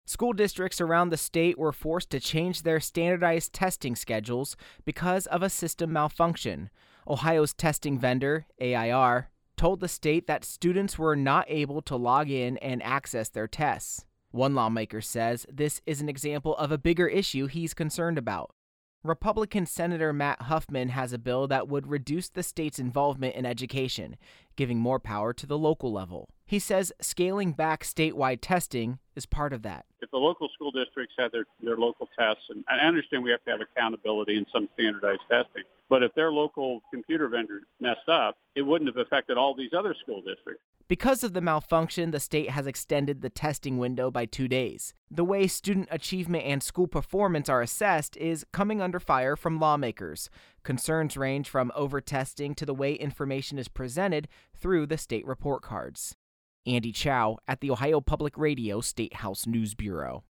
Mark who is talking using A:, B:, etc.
A: School districts around the state were forced to change their standardized testing schedules because of a system malfunction. Ohio's testing vendor, AIR, told the state that students were not able to log in and access their tests. One lawmaker says this is an example of a bigger issue he's concerned about. Republican Senator Matt Huffman has a bill that would reduce the state's involvement in education, giving more power to the local level. He says scaling back statewide testing is part of that.
B: If the local school districts had their local tests, and I understand we have to have accountability in some standardized testing, but if their local computer vendor messed up, it wouldn't have affected all these other school districts.
A: Because of the malfunction, the state has extended the testing window by 2 days. The way student achievement and school performance are assessed is coming under fire from lawmakers. Concerns range from over-testing to the way information is presented through the state report cards. Andy Chow at the Ohio Public Radio State House News Bureau.